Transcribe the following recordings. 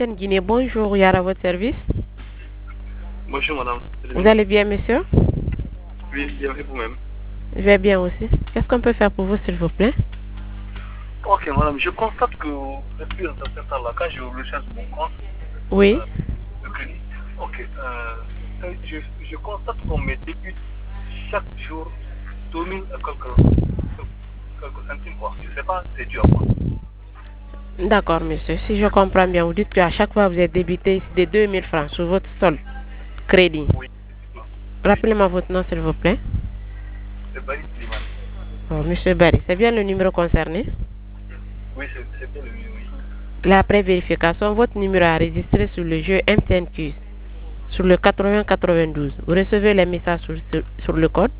MTN Guinée, bonjour, Yara, à votre service. Bonjour madame. Vous allez bien, monsieur? Oui, bien fait vous-même. Je vais bien aussi. Qu'est-ce qu'on peut faire pour vous, s'il vous plaît? Ok madame, je constate que depuis un certain temps là, quand je recherche mon compte, Oui. le crédit, ok, je constate qu'on me débute chaque jour 2000 et quelques centimes quoi. Je ne sais pas, c'est dur quoi. D'accord, monsieur. Si je comprends bien, vous dites qu'à chaque fois, vous êtes débité de 2000 francs sur votre solde crédit. Oui, oui, Rappelez-moi votre nom, s'il vous plaît. c'est Barry Slimane. Oh, monsieur Barry, c'est bien le numéro concerné? Oui, c'est bien le mieux, oui. Là, après vérification, votre numéro est enregistré sur le jeu MTN Quiz, sur le 8092. Vous recevez les messages sur le code?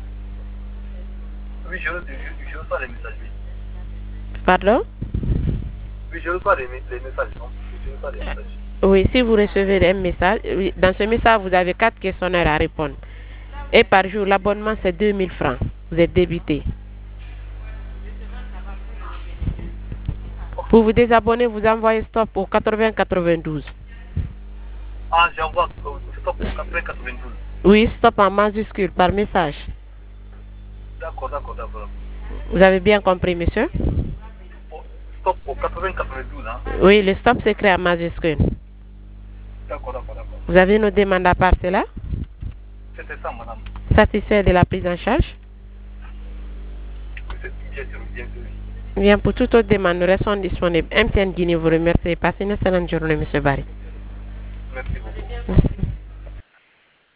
Oui, je reçois les messages, oui. Pardon? Oui, je reçois les messages, non? Je reçois les messages. Oui, si vous recevez un message, dans ce message, vous avez 4 questionnaires à répondre. Et par jour, l'abonnement, c'est 2000 francs. Vous êtes débité. Pour vous désabonner, vous envoyez stop au 8092. Ah, j'envoie stop au 92. Oui, stop en majuscule par message. D'accord, d'accord, d'accord. Vous avez bien compris, monsieur? Stop au 92, hein? Oui, le stop s'écrit en majuscule. D'accord, d'accord, d'accord. Vous avez une demande à part cela? C'était ça, madame. Satisfait de la prise en charge? Bien sûr, bien sûr. Bien, pour toute autre demande, nous restons disponibles. MTN Guinée vous remercie. Passez une excellente journée, monsieur Barry. Merci beaucoup. Merci.